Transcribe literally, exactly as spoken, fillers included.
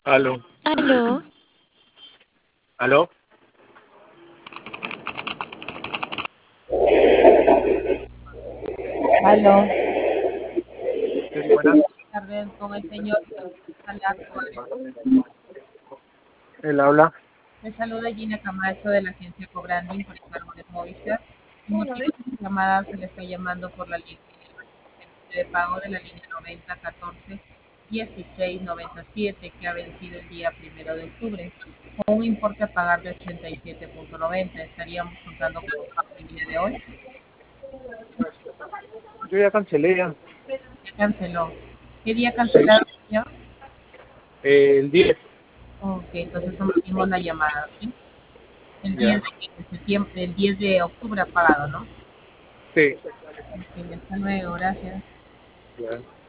Aló, Aló, aló. Aló, Sí, buenas. tardes con el señor Alaco. Él habla. Le saluda Gina Camacho de la agencia Cobranding por encargo de Movistar. El motivo de su llamada se le está llamando por la línea de pago de la línea noventa catorce dieciséis noventa y siete que ha vencido el día primero de octubre con un importe a pagar de ochenta y siete punto noventa. Estaríamos contando con el pago el día de hoy. Yo ya cancelé ya. Ya canceló. ¿Qué día Sí. cancelaron, señor? Eh, el diez. Ok, entonces omitimos la llamada, ¿sí? El Ya. diez de septiembre, el diez de octubre ha pagado, ¿no? Sí. Ok, hasta luego, gracias. Ya.